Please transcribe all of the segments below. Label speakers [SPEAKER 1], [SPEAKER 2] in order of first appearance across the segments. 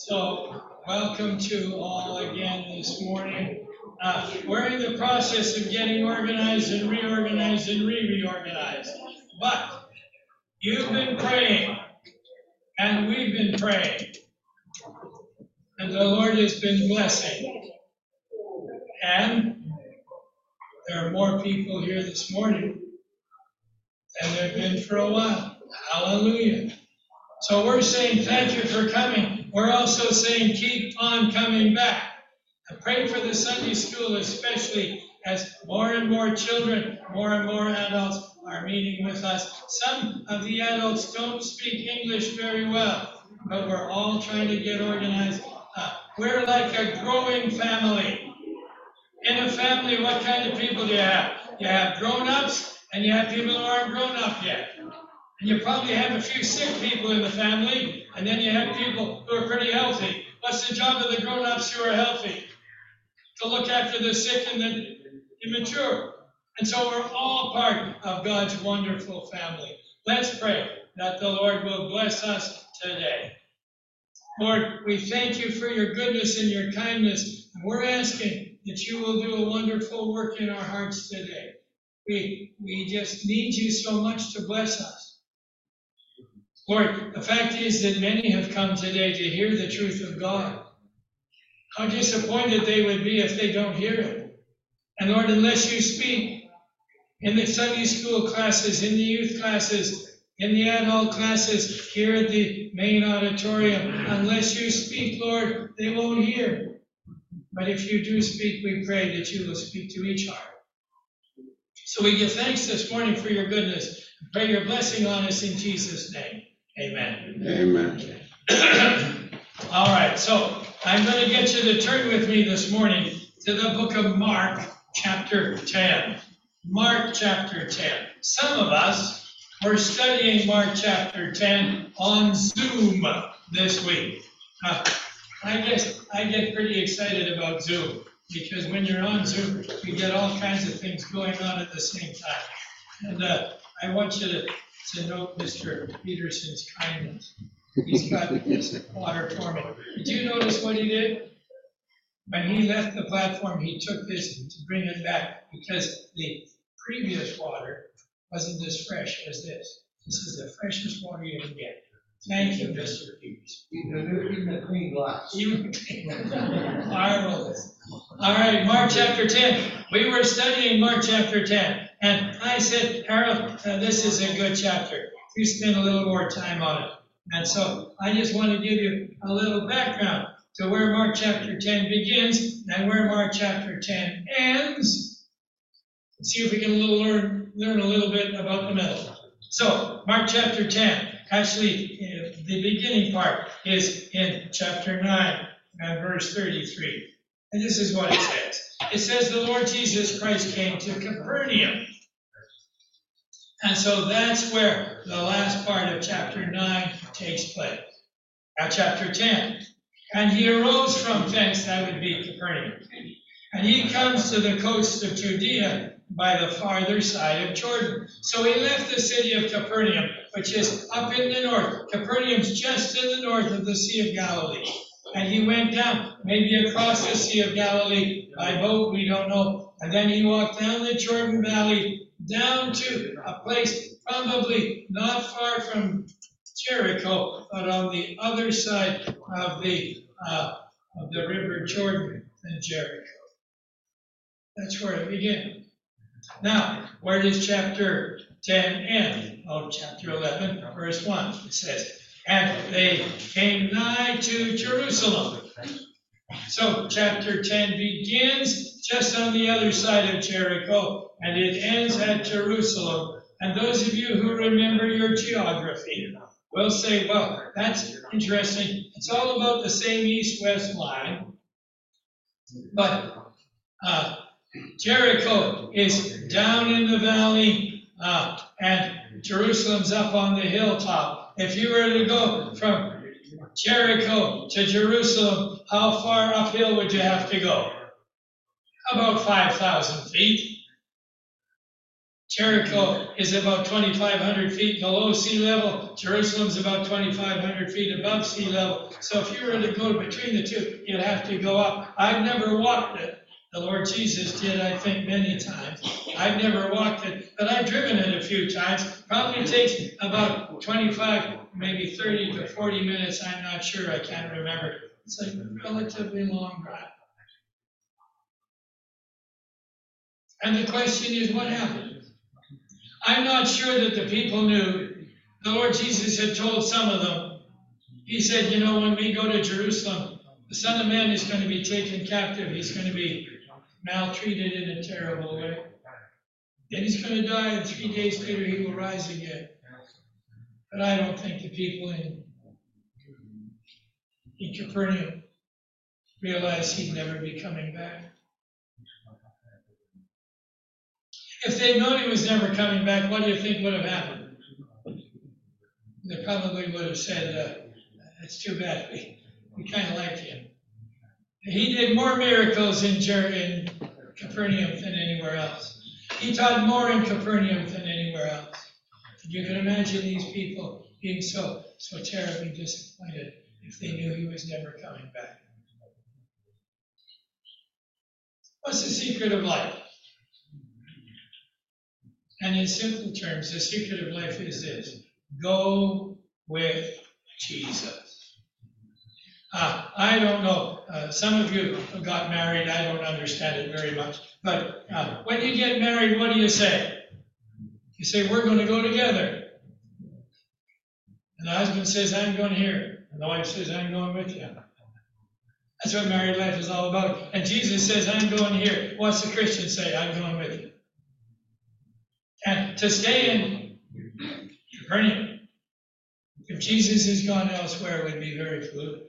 [SPEAKER 1] So, welcome to all again this morning. We're in the process of getting organized and reorganized and reorganized. But you've been praying, and we've been praying, and the Lord has been blessing. And there are more people here this morning than there have been for a while. Hallelujah. So we're saying thank you for coming. We're also saying keep on coming back. I pray for the Sunday school, especially as more and more children, more and more adults are meeting with us. Some of the adults don't speak English very well, but we're all trying to get organized. We're like a growing family. In a family, what kind of people do you have? You have grown-ups, and you have people who aren't grown up yet. And you probably have a few sick people in the family, and then you have people who are pretty healthy. What's the job of the grown-ups who are healthy? To look after the sick and the immature. And so we're all part of God's wonderful family. Let's pray that the Lord will bless us today. Lord, we thank you for your goodness and your kindness. And we're asking that you will do a wonderful work in our hearts today. We just need you so much to bless us. Lord, the fact is that many have come today to hear the truth of God. How disappointed they would be if they don't hear it. And Lord, unless you speak in the Sunday school classes, in the youth classes, in the adult classes, here at the main auditorium, unless you speak, Lord, they won't hear. But if you do speak, we pray that you will speak to each heart. So we give thanks this morning for your goodness. And pray your blessing on us in Jesus' name. Amen.
[SPEAKER 2] Amen.
[SPEAKER 1] All right, so I'm going to get you to turn with me this morning to the book of Mark, chapter 10. Mark, chapter 10. Some of us were studying Mark, chapter 10 on Zoom this week. I get pretty excited about Zoom because when you're on Zoom, you get all kinds of things going on at the same time. And I want you to note Mr. Peterson's kindness. He's got this water for me. Did you notice what he did? When he left the platform, he took this to bring it back because the previous water wasn't as fresh as this. This is the freshest water you can get. Thank you, Mr. Peterson.
[SPEAKER 3] Even the clean glass.
[SPEAKER 1] Marvelous. All right, Mark chapter 10. We were studying Mark chapter 10. And I said, Harold, this is a good chapter. You spend a little more time on it. And so I just want to give you a little background to where Mark chapter 10 begins and where Mark chapter 10 ends. Let's see if we can learn a little bit about the middle. So, Mark chapter 10, actually, the beginning part is in chapter 9 and verse 33. And this is what it says. It says, the Lord Jesus Christ came to Capernaum. And so that's where the last part of chapter 9 takes place. Now, chapter 10. And he arose from thence, that would be Capernaum. And he comes to the coast of Judea by the farther side of Jordan. So he left the city of Capernaum, which is up in the north. Capernaum's just in the north of the Sea of Galilee. And he went down, maybe across the Sea of Galilee by boat, we don't know. And then he walked down the Jordan Valley, down to a place probably not far from Jericho, but on the other side of the river Jordan than Jericho. That's where it begins. Now, where does chapter 10 end? Oh, chapter 11, verse 1. It says, and they came nigh to Jerusalem. So chapter 10 begins just on the other side of Jericho, and it ends at Jerusalem. And those of you who remember your geography will say, well, that's interesting. It's all about the same east-west line. But Jericho is down in the valley, and Jerusalem's up on the hilltop. If you were to go from Jericho to Jerusalem, how far uphill would you have to go? About 5,000 feet. Jericho is about 2,500 feet below sea level. Jerusalem's about 2,500 feet above sea level. So if you were to go between the two, you'd have to go up. I've never walked it. The Lord Jesus did, I think, many times. I've never walked it, but I've driven it a few times. Probably takes about 25, maybe 30 to 40 minutes. I'm not sure. I can't remember. It's a relatively long drive. And the question is, what happened? I'm not sure that the people knew. The Lord Jesus had told some of them. He said, you know, when we go to Jerusalem, the Son of Man is going to be taken captive. He's going to be maltreated in a terrible way. Then he's going to die, and 3 days later he will rise again. But I don't think the people in Capernaum realized he'd never be coming back. If they'd known he was never coming back, what do you think would have happened? They probably would have said, it's too bad, we kind of liked him. He did more miracles in Capernaum than anywhere else. He taught more in Capernaum than anywhere else. And you can imagine these people being so terribly disappointed if they knew he was never coming back. What's the secret of life? And in simple terms, the secret of life is this: go with Jesus. I don't know. Some of you who got married, I don't understand it very much. But when you get married, what do you say? You say, we're going to go together. And the husband says, I'm going here. And the wife says, I'm going with you. That's what married life is all about. And Jesus says, I'm going here. What's the Christian say? I'm going with you. And to stay in Capernaum, if Jesus has gone elsewhere, would be very foolish.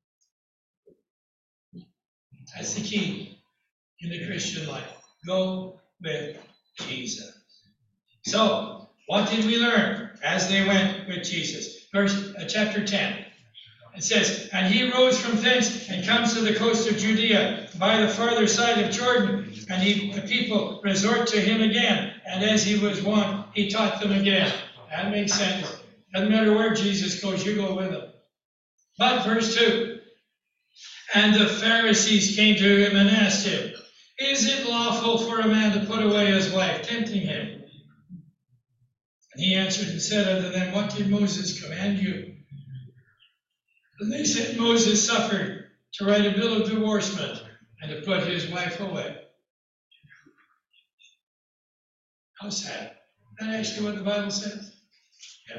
[SPEAKER 1] That's the key in the Christian life. Go with Jesus. So, what did we learn as they went with Jesus? Chapter 10. It says, and he rose from thence and comes to the coast of Judea by the farther side of Jordan. And the people resort to him again. And as he was wont, he taught them again. That makes sense. Doesn't matter where Jesus goes, you go with him. But verse 2. And the Pharisees came to him and asked him, is it lawful for a man to put away his wife, tempting him? And he answered and said unto them, what did Moses command you? And they said, Moses suffered to write a bill of divorcement and to put his wife away. How sad. Isn't that actually what the Bible says? Yeah.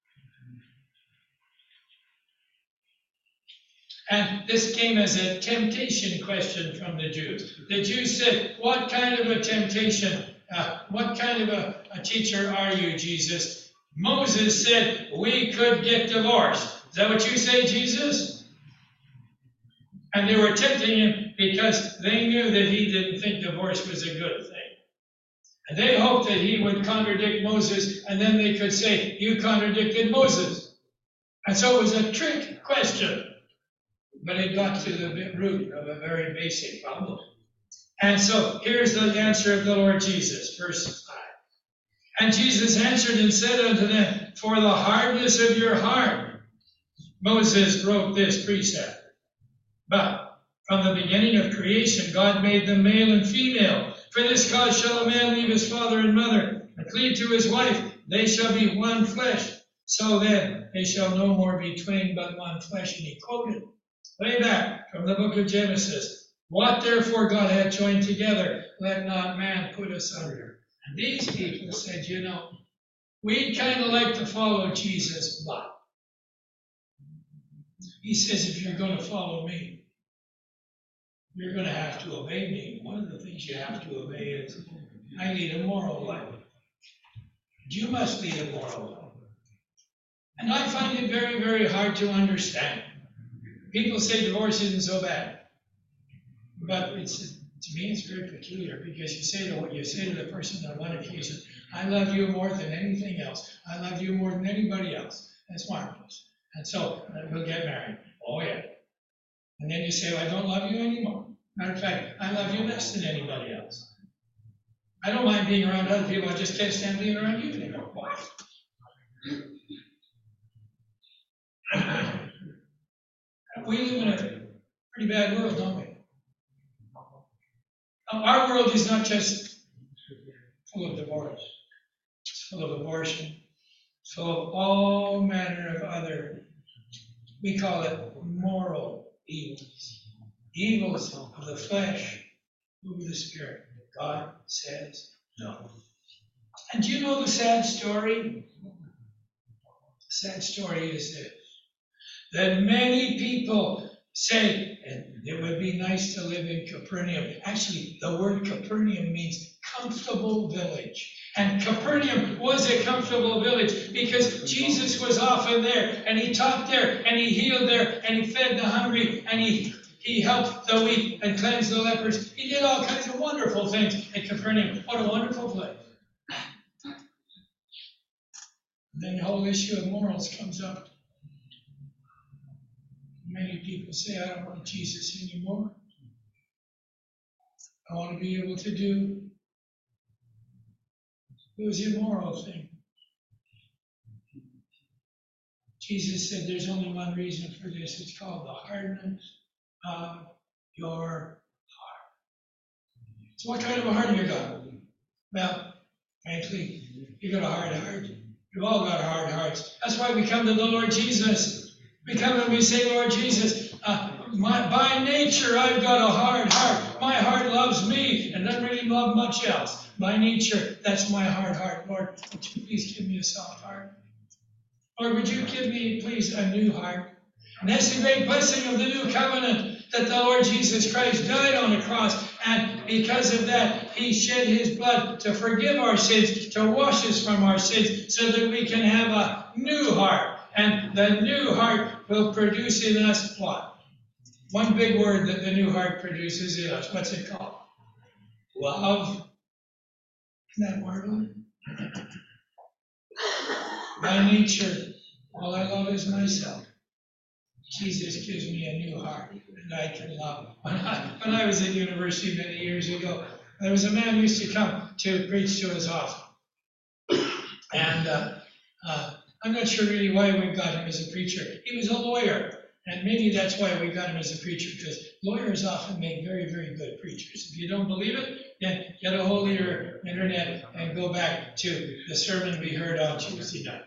[SPEAKER 1] And this came as a temptation question from the Jews. The Jews said, what kind of a temptation, what kind of a teacher are you, Jesus? Moses said, we could get divorced. Is that what you say, Jesus? And they were tempting him because they knew that he didn't think divorce was a good thing. And they hoped that he would contradict Moses, and then they could say, you contradicted Moses. And so it was a trick question. But it got to the root of a very basic problem. And so here's the answer of the Lord Jesus, verse 5. And Jesus answered and said unto them, for the hardness of your heart, Moses wrote this precept. But from the beginning of creation, God made them male and female. For this cause shall a man leave his father and mother, and cleave to his wife. They shall be one flesh. So then they shall no more be twain, but one flesh. And he quoted way back from the book of Genesis. What therefore God had joined together, let not man put asunder. And these people said, you know, we'd kind of like to follow Jesus, but he says, if you're going to follow me, you're going to have to obey me. One of the things you have to obey is, I lead a moral life. You must lead a moral life. And I find it very, very hard to understand. People say divorce isn't so bad. But to me, it's very peculiar, because you say to the person on one occasion, I love you more than anything else. I love you more than anybody else. That's marvelous. And so we'll get married. Oh, yeah. And then you say, well, I don't love you anymore. Matter of fact, I love you less than anybody else. I don't mind being around other people, I just can't stand being around you anymore. We live in a pretty bad world, don't we? Our world is not just full of divorce, it's full of abortion, it's full of all manner of other, we call it moral evils. Evils of the flesh, of the spirit. God says no. And do you know the sad story? The sad story is this, that many people say, and it would be nice to live in Capernaum. Actually, the word Capernaum means comfortable village. And Capernaum was a comfortable village because Jesus was often there, and he taught there, and he healed there, and he fed the hungry, and he helped the weak and cleansed the lepers. He did all kinds of wonderful things at Capernaum. What a wonderful place. And then the whole issue of morals comes up. Many people say, I don't want Jesus anymore. I want to be able to do those immoral things. Jesus said there's only one reason for this. It's called the hardness of your heart. So what kind of a heart have you got? Well, frankly, you got a hard heart. We've all got hard hearts. That's why we come to the Lord Jesus. We come and we say, Lord Jesus, by nature I've got a hard heart. My heart loves me and doesn't really love much else. By nature, that's my hard heart. Lord, would you please give me a soft heart? Lord, would you give me, please, a new heart? And that's the great blessing of the new covenant, that the Lord Jesus Christ died on the cross. And because of that, he shed his blood to forgive our sins, to wash us from our sins, so that we can have a new heart. And the new heart will produce in us what? One big word that the new heart produces in us. What's it called? Love. Isn't that marvelous? By nature, all I love is myself. Jesus gives me a new heart, and I can love. When I was at university many years ago, there was a man who used to come to preach to us often. And I'm not sure really why we got him as a preacher. He was a lawyer, and maybe that's why we got him as a preacher, because lawyers often make very, very good preachers. If you don't believe it, then get a hold of your internet and go back to the sermon we heard on Tuesday night.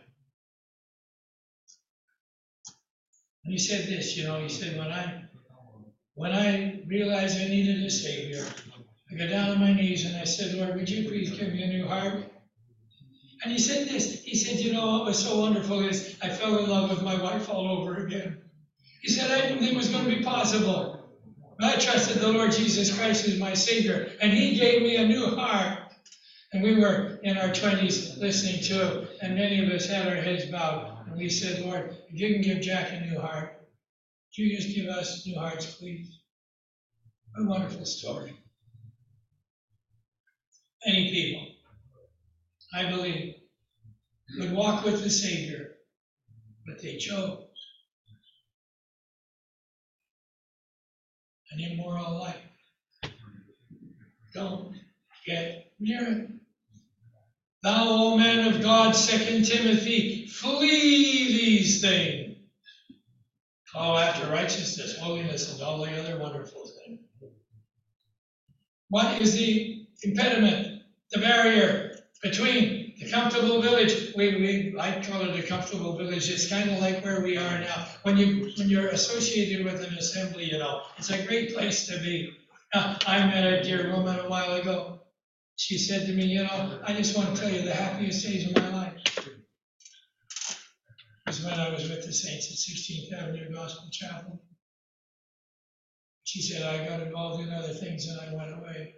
[SPEAKER 1] And he said this, he said, when I realized I needed a Savior, I got down on my knees and I said, Lord, would you please give me a new heart? And he said this, he said, what was so wonderful is I fell in love with my wife all over again. He said, I didn't think it was going to be possible. But I trusted the Lord Jesus Christ as my Savior, and he gave me a new heart. And we were in our 20s listening to him, and many of us had our heads bowed. And we said, Lord, if you can give Jack a new heart, would you just give us new hearts, please? What a wonderful story. Many people, I believe, would walk with the Savior, but they chose an immoral life. Don't get near it. Thou, O man of God, 2 Timothy, flee these things. Follow after righteousness, holiness, and all the other wonderful things. What is the impediment, the barrier between the comfortable village? I call it a comfortable village. It's kind of like where we are now. When you're associated with an assembly, it's a great place to be. I met a dear woman a while ago. She said to me, I just want to tell you the happiest days of my life was when I was with the saints at 16th Avenue Gospel Chapel. She said, I got involved in other things and I went away.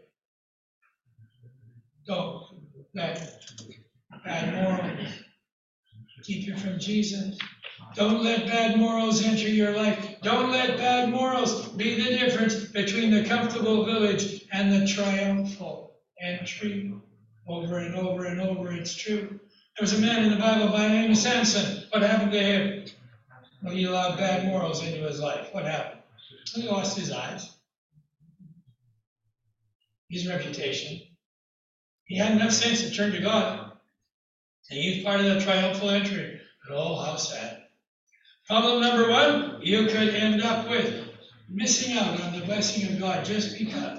[SPEAKER 1] Don't let bad morals keep you from Jesus. Don't let bad morals enter your life. Don't let bad morals be the difference between the comfortable village and the triumphal entry. Over and over and over, it's true. There was a man in the Bible by the name of Samson. What happened to him? Well, he allowed bad morals into his life. What happened? He lost his eyes, his reputation, He had enough sense to turn to God. And he's part of the triumphal entry. But oh, how sad. Problem number one, you could end up with missing out on the blessing of God just because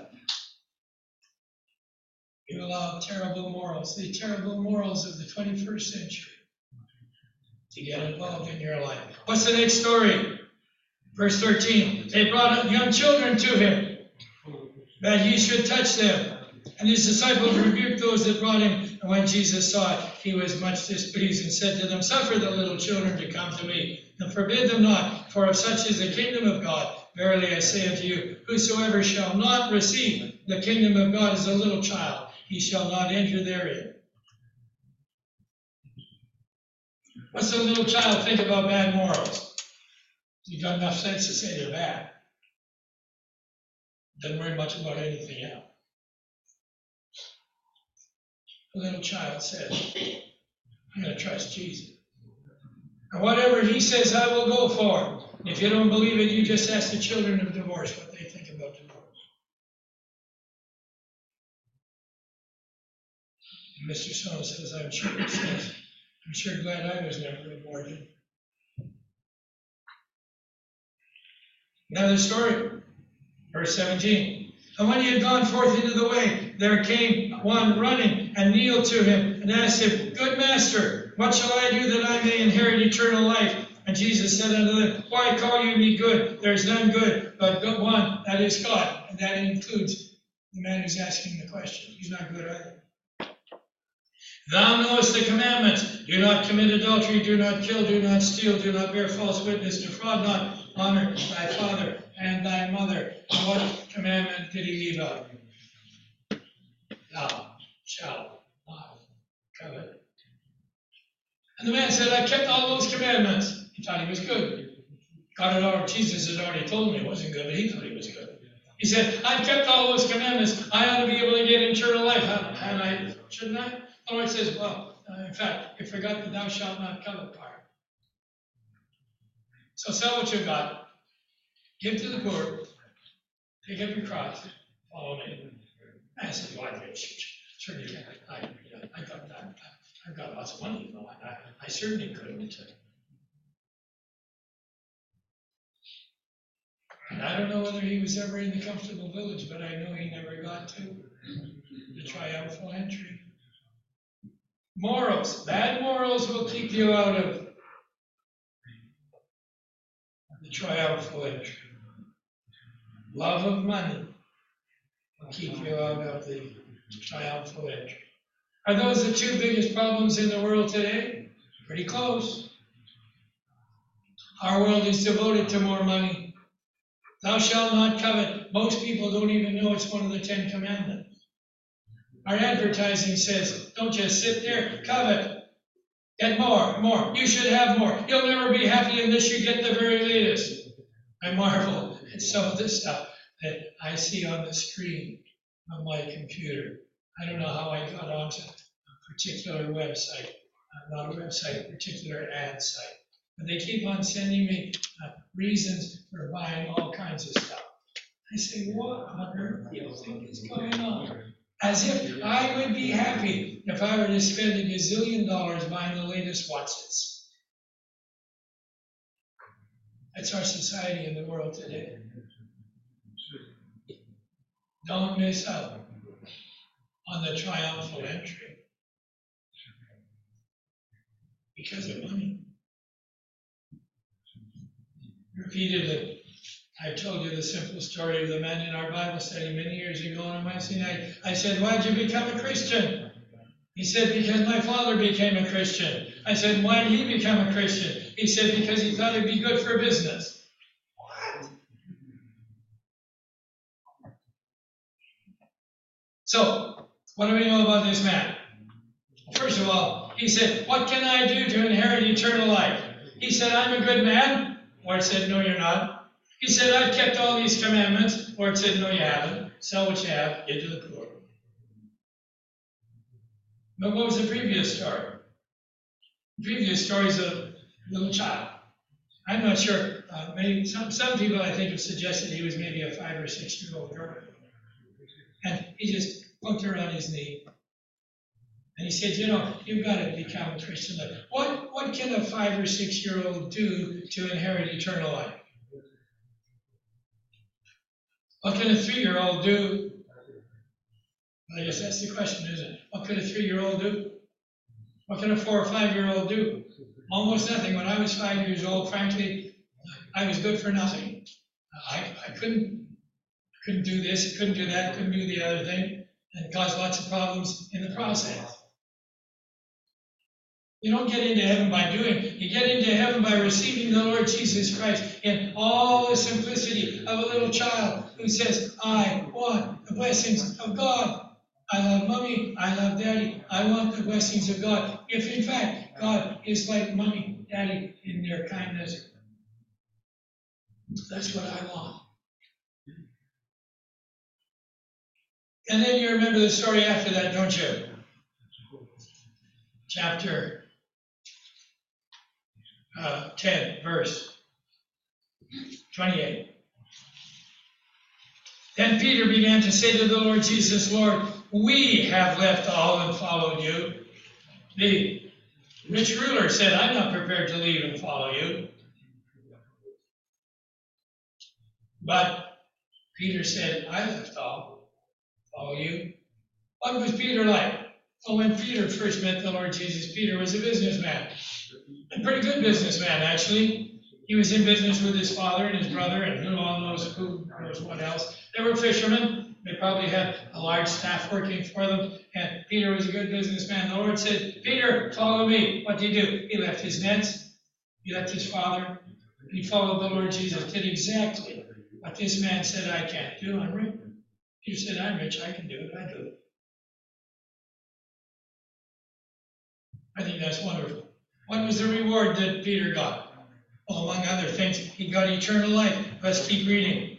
[SPEAKER 1] you allow terrible morals, the terrible morals of the 21st century, to get involved in your life. What's the next story? Verse 13, they brought young children to him, that he should touch them. And his disciples rebuked those that brought him. And when Jesus saw it, he was much displeased and said to them, suffer the little children to come to me, and forbid them not, for of such is the kingdom of God. Verily I say unto you, whosoever shall not receive the kingdom of God as a little child, he shall not enter therein. What's a little child think about bad morals? You've got enough sense to say they're bad. Doesn't worry much about anything else. A little child says, I'm going to trust Jesus. And whatever he says, I will go for. If you don't believe it, you just ask the children of divorce what they think about divorce. And Mr. Stone says, I'm sure glad I was never aborted. Another story, verse 17. And when he had gone forth into the way, there came one running and kneeled to him and asked him, Good master, what shall I do that I may inherit eternal life? And Jesus said unto them, Why call you me good? There is none good, but good one, that is God. And that includes the man who's asking the question. He's not good either. Thou knowest the commandments. Do not commit adultery, do not kill, do not steal, do not bear false witness, defraud not, honor thy father and thy mother. And what commandment did he leave out? Thou shalt not covet. And the man said, I kept all those commandments. He thought he was good. Jesus had already told him he wasn't good, but he thought he was good. He said, I've kept all those commandments. I ought to be able to get eternal life. And I shouldn't I? The Lord says, well, in fact, you forgot the thou shalt not covet part. So sell what you've got, give to the poor, take up your cross, follow me. I said, well, I certainly can't. I got that. I've got lots of money, you know. I certainly couldn't. And I don't know whether he was ever in the comfortable village, but I know he never got to the triumphal entry. Morals. Bad morals will keep you out of the triumphal entry. Love of money will keep you out of the triumphal entry. Are those the two biggest problems in the world today? Pretty close. Our world is devoted to more money. Thou shalt not covet. Most people don't even know it's one of the 10 Commandments. Our advertising says, don't just sit there, covet. Get more, more. You should have more. You'll never be happy unless you get the very latest. I marvel at some of the stuff that I see on the screen of my computer. I don't know how I got onto a particular website, not a website, a particular ad site. But they keep on sending me reasons for buying all kinds of stuff. I say, what on earth do you think is going on? As if I would be happy if I were to spend $1 gazillion buying the latest Watsits. That's our society in the world today. Don't miss out on the triumphal entry because of money. Repeatedly, I told you the simple story of the man in our Bible study many years ago on Wednesday night. I said, why'd you become a Christian? He said, because my father became a Christian. I said, why did he become a Christian? He said, because he thought it'd be good for business. What? So, what do we know about this man? First of all, he said, what can I do to inherit eternal life? He said, I'm a good man. Lord said, no, you're not. He said, I've kept all these commandments. Lord said, no, you haven't. Sell what you have, give to the poor. But what was the previous story? The previous story is a little child. I'm not sure. Maybe some people, I think, have suggested he was maybe a 5 or 6 year old girl. And he just poked her on his knee. And he said, you know, you've got to become a Christian. What can a 5 or 6 year old do to inherit eternal life? What can a 3-year-old do? I guess that's the question, isn't it? What could a 3-year-old do? What can a 4 or 5-year-old do? Almost nothing. When I was 5 years old, frankly, I was good for nothing. I couldn't do this, couldn't do that, couldn't do the other thing, and caused lots of problems in the process. You don't get into heaven by doing. You get into heaven by receiving the Lord Jesus Christ in all the simplicity of a little child who says, I want the blessings of God. I love mommy, I love daddy, I want the blessings of God. If in fact God is like mommy, daddy in their kindness, that's what I want. And then you remember the story after that, don't you? Chapter 10, verse 28. Then Peter began to say to the Lord Jesus, Lord, we have left all and followed you. The rich ruler said, I'm not prepared to leave and follow you. But Peter said, I left all, follow you. What was Peter like? Well, when Peter first met the Lord Jesus, Peter was a businessman. A pretty good businessman, actually. He was in business with his father and his brother, and who knows what else. They were fishermen. They probably had a large staff working for them, and Peter was a good businessman. The Lord said, Peter, follow me. What did he do? He left his nets. He left his father. He followed the Lord Jesus, did exactly what this man said I can't do. I'm rich. Peter said, I'm rich. I can do it. I do it. I think that's wonderful. What was the reward that Peter got? Well, among other things, he got eternal life. Let's keep reading.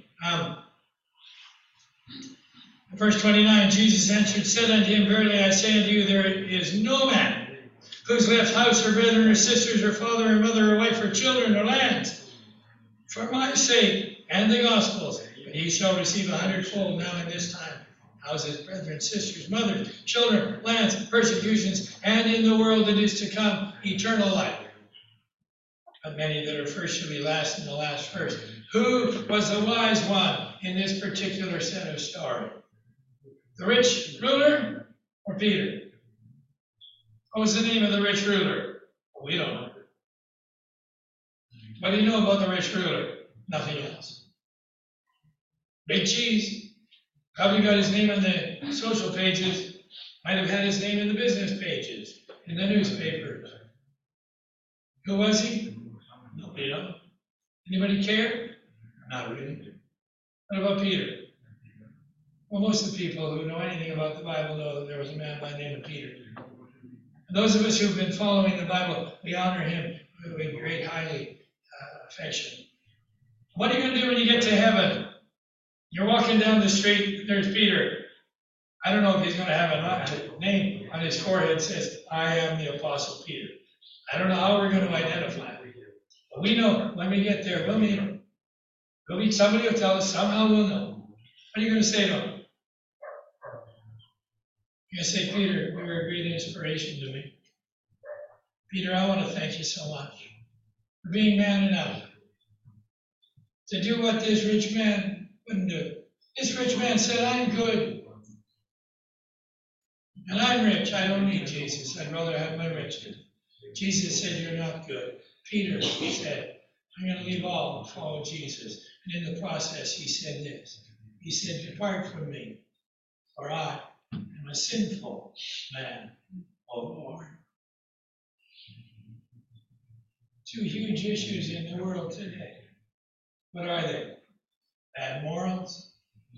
[SPEAKER 1] Verse 29, Jesus answered, said unto him, verily I say unto you, there is no man who's left house or brethren or sisters or father or mother or wife or children or lands for my sake and the gospel's, but he shall receive 100-fold now in this time. Houses, brethren, sisters, mothers, children, lands, persecutions, and in the world that is to come, eternal life. But many that are first shall be last, and the last first. Who was the wise one in this particular set of story? The rich ruler or Peter? What was the name of the rich ruler? Well, we don't know. What do you know about the rich ruler? Nothing else. Big cheese. Probably got his name on the social pages. Might have had his name in the business pages, in the newspapers. Who was he? Nobody knows. Anybody care? Not really. What about Peter? Well, most of the people who know anything about the Bible know that there was a man by the name of Peter. And those of us who've been following the Bible, we honor him with great highly affection. What are you going to do when you get to heaven? You're walking down the street, there's Peter. I don't know if he's going to have a name on his forehead that says, I am the Apostle Peter. I don't know how we're going to identify him. But we know when we get there, we'll meet him. We'll meet somebody who'll tell us, somehow we'll know. What are you going to say to him? You're going to say, Peter, you were a great inspiration to me. Peter, I want to thank you so much for being man enough to do what this rich man couldn't do. This rich man said, I'm good. And I'm rich. I don't need Jesus. I'd rather have my riches. Jesus said, you're not good. Peter said, I'm going to leave all and follow Jesus. And in the process, he said this. He said, depart from me, for I am a sinful man, O Lord. Two huge issues in the world today. What are they? Bad morals,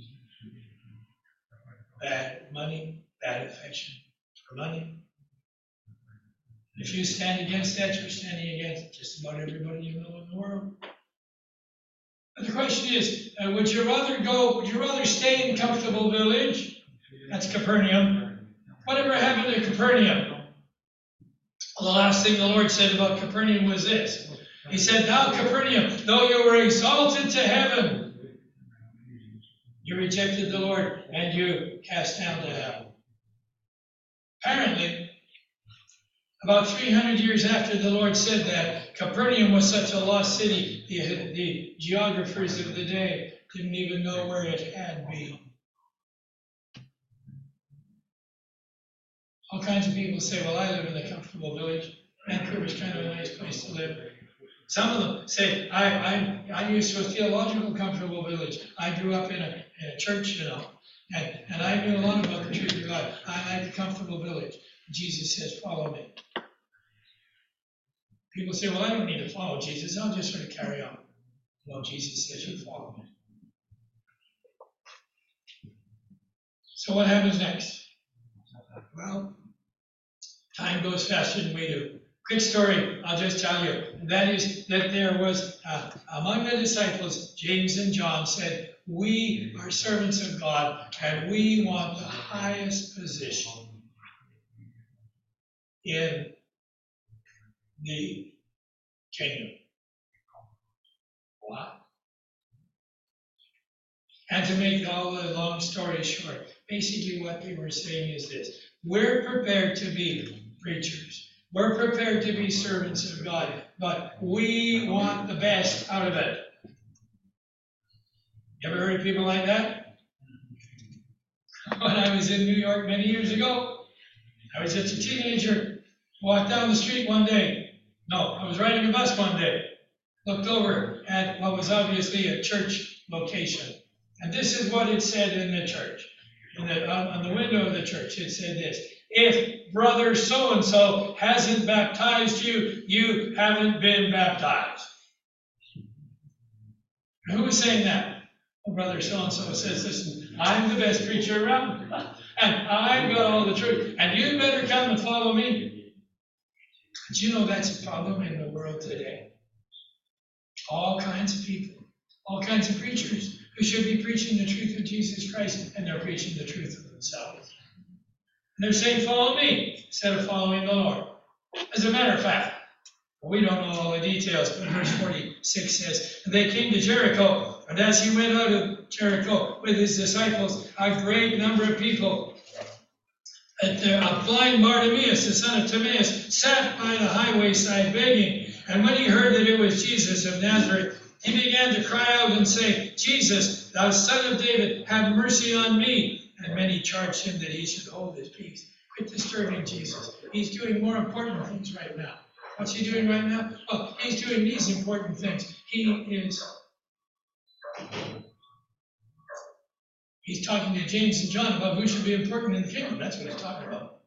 [SPEAKER 1] bad money, bad affection for money. If you stand against that, you're standing against just about everybody you know in the world. But the question is, would you rather stay in comfortable village? That's Capernaum. Whatever happened to Capernaum? Well, the last thing the Lord said about Capernaum was this. He said, now Capernaum, though you were exalted to heaven, you rejected the Lord and you cast down to hell. Apparently, About 300 years after the Lord said that, Capernaum was such a lost city, the geographers of the day didn't even know where it had been. All kinds of people say, well, I live in a comfortable village. Vancouver's kind of a nice place to live. Some of them say, I'm used to a theological comfortable village. I grew up in a church, and I knew a lot about the truth of God. I like a comfortable village. Jesus says, follow me. People say, well, I don't need to follow Jesus. I'll just sort of carry on. No, Jesus says, you follow me. So what happens next? Well, time goes faster than we do. Quick story, I'll just tell you. That is that there was, among the disciples, James and John said, we are servants of God, and we want the highest position in the kingdom. What? And to make all the long story short, basically what they were saying is this: we're prepared to be preachers. We're prepared to be servants of God, but we want the best out of it. You ever heard of people like that? When I was in New York many years ago, I was just a teenager, walked down the street one day. No, I was riding a bus one day, looked over at what was obviously a church location. And this is what it said in the church. On the window of the church, it said this: if brother so-and-so hasn't baptized you, you haven't been baptized. And who was saying that? Well, brother so-and-so says, listen, I'm the best preacher around, and I've got all the truth, and you better come and follow me. But you know that's a problem in the world today. All kinds of people, all kinds of preachers who should be preaching the truth of Jesus Christ, and they're preaching the truth of themselves. And they're saying, follow me, instead of following the Lord. As a matter of fact, we don't know all the details, but verse 46 says, and they came to Jericho, and as he went out of Jericho with his disciples, a great number of people, a blind Bartimaeus, the son of Timaeus, sat by the highway side begging. And when he heard that it was Jesus of Nazareth, he began to cry out and say, Jesus, thou son of David, have mercy on me. And many charged him that he should hold his peace. Quit disturbing Jesus. He's doing more important things right now. What's he doing right now? Well, he's doing these important things. He's talking to James and John about who should be important in the kingdom. That's what he's talking about.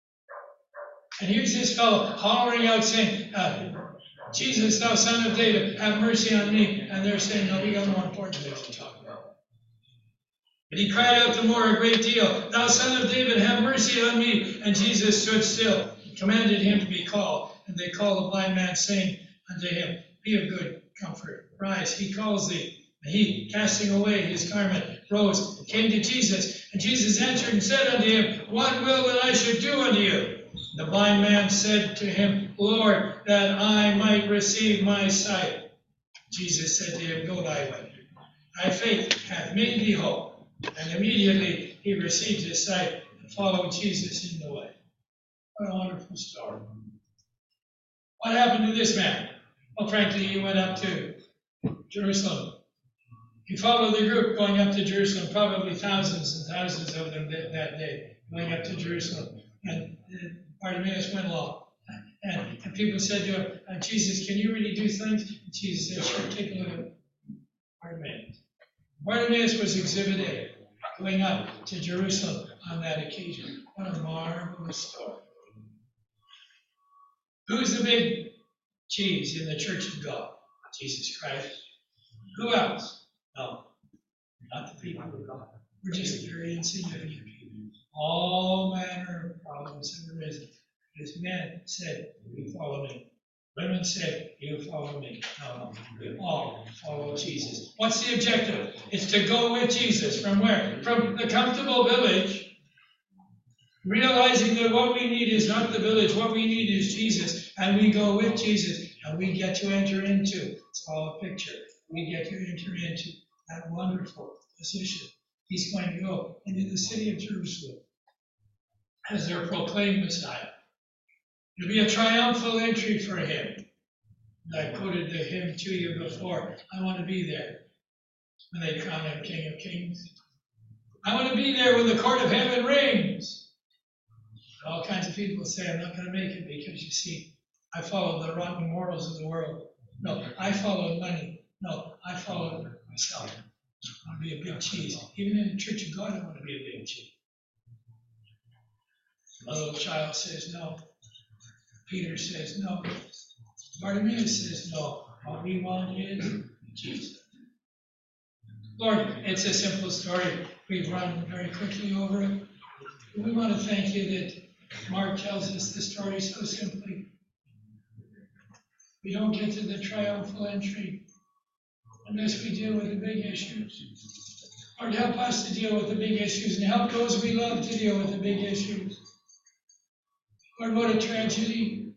[SPEAKER 1] And here's this fellow hollering out saying, Jesus, thou son of David, have mercy on me. And they're saying, no, we got more important things to talk about. But he cried out the more a great deal, thou son of David, have mercy on me. And Jesus stood still, and commanded him to be called. And they called the blind man, saying unto him, be of good comfort, rise, he calls thee. And he, casting away his garment, rose and came to Jesus. And Jesus answered and said unto him, what will that I should do unto you? The blind man said to him, Lord, that I might receive my sight. Jesus said to him, go thy way. Thy faith hath made thee whole. And immediately he received his sight and followed Jesus in the way. What a wonderful story. What happened to this man? Well, frankly, he went up to Jerusalem. He followed the group going up to Jerusalem, probably thousands and thousands of them that day, going up to Jerusalem. And Bartimaeus went along. And people said to him, Jesus, can you really do things? And Jesus said, sure, take a look at Bartimaeus. Bartimaeus was Exhibit A, going up to Jerusalem on that occasion. What a marvelous story. Who's the big cheese in the church of God? Jesus Christ. Who else? No, not the people of God. We're just very insignificant people. All manner of problems have arisen. Because men said, you follow me. Women said, you follow me. No, we all follow Jesus. What's the objective? It's to go with Jesus. From where? From the comfortable village, realizing that what we need is not the village, what we need is Jesus. And we go with Jesus, and we get to enter into, it's all a picture, we get to enter into that wonderful position. He's going to go into the city of Jerusalem as their proclaimed Messiah. It'll be a triumphal entry for him. I quoted the hymn to you before. I want to be there when they crown him King of Kings. I want to be there when the court of heaven rings. All kinds of people say I'm not going to make it because, you see, I follow the rotten morals of the world. No, I follow money. No, I follow myself. I want to be a big cheese. Even in the Church of God, I want to be a big cheese. A little child says no. Peter says no. Bartimaeus says no. All we want is Jesus. Lord, it's a simple story. We've run very quickly over it. We want to thank you that Mark tells us the story so simply. We don't get to the triumphal entry unless we deal with the big issues. Lord, help us to deal with the big issues and help those we love to deal with the big issues. Lord, what a tragedy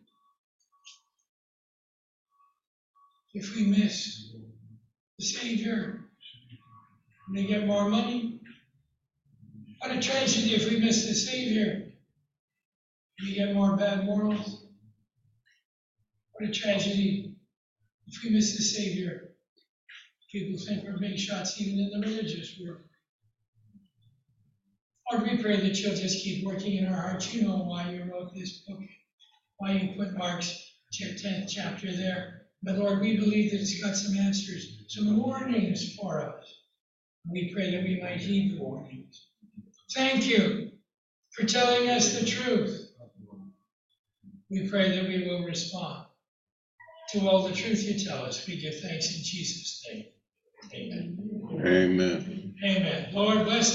[SPEAKER 1] if we miss the Savior and they get more money. What a tragedy if we miss the Savior and we get more bad morals. What a tragedy if we miss the Savior. People think we're big shots even in the religious world. Lord, we pray that you'll just keep working in our hearts. You know why you wrote this book, why you put Mark's 10th chapter there. But Lord, we believe that it's got some answers, some warnings for us. We pray that we might heed the warnings. Thank you for telling us the truth. We pray that we will respond to all the truth you tell us. We give thanks in Jesus' name. Amen.
[SPEAKER 2] Amen.
[SPEAKER 1] Amen. Lord bless us.